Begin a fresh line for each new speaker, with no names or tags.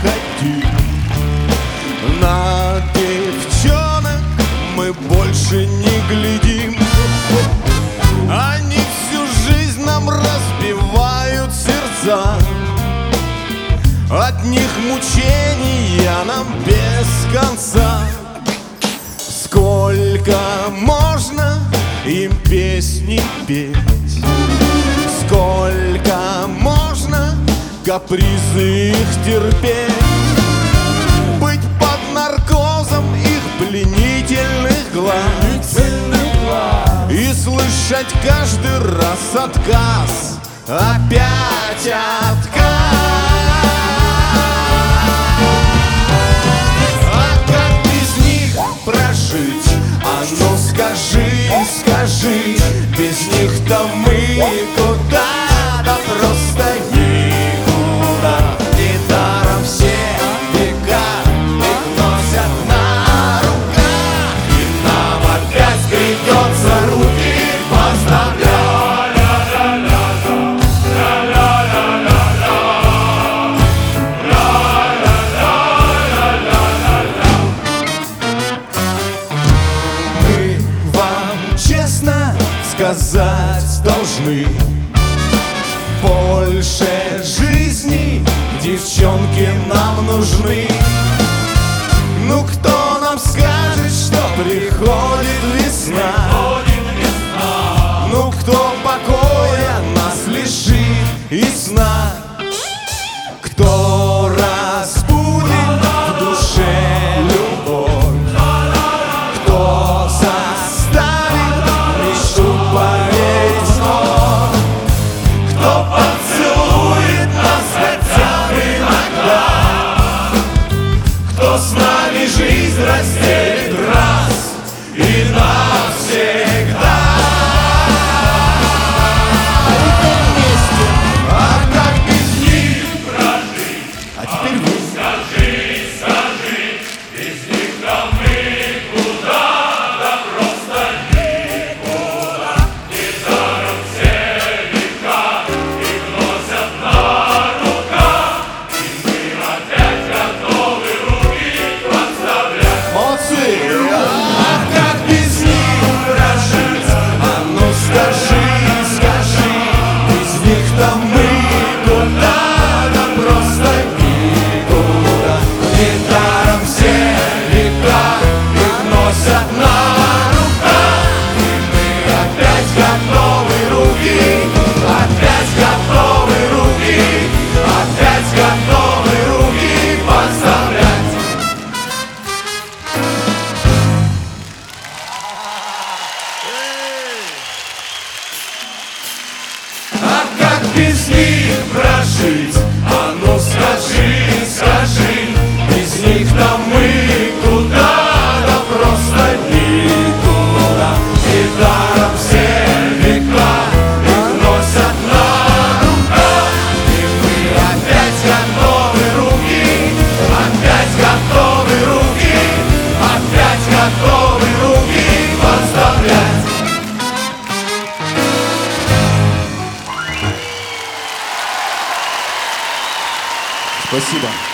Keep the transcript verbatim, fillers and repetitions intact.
хотим. На девчонок мы больше не глядим. Они всю жизнь нам разбивают сердца. От них мучения нам без конца. Сколько можно им песни петь? Сколько можно капризы их терпеть? Быть под наркозом их пленительных глаз и слышать каждый раз отказ, опять отказ. А как без них прожить? А ну скажи, скажи, без них-то мы куда? Да просто никуда. Недаром все века их носят на руках, и нам опять придется руки поставлять. Мы вам честно сказать должны: больше жизни девчонки нам нужны. Ну кто нам скажет, что приходит весна? Ну кто покоя нас лишит и сна? Кто разбудит в душе любовь? Кто заставит мечту поверить вновь? Кто поцелует нас хотя бы иногда? Кто с нами жизнь разделит раз и навсегда? А как без них прожить? А теперь вы. Скажи, скажи, без них-то мы куда? Да просто никуда. Недаром все века их носят на руках, и мы опять готовы руки подставлять. Молодцы! А как без них прожить? А ну скажи, скажи, без них-то мы куда? Да просто никуда. Недаром все века их носят на руках, и мы опять готовы руки, опять готовы руки, опять готовы руки подставлять. А как без них прожить? А ну скажи, скажи, без них-то мы куда? Да просто никуда. Недаром все века их носят на руках, и мы опять готовы руки, опять готовы руки, опять готовы руки подставлять. Спасибо.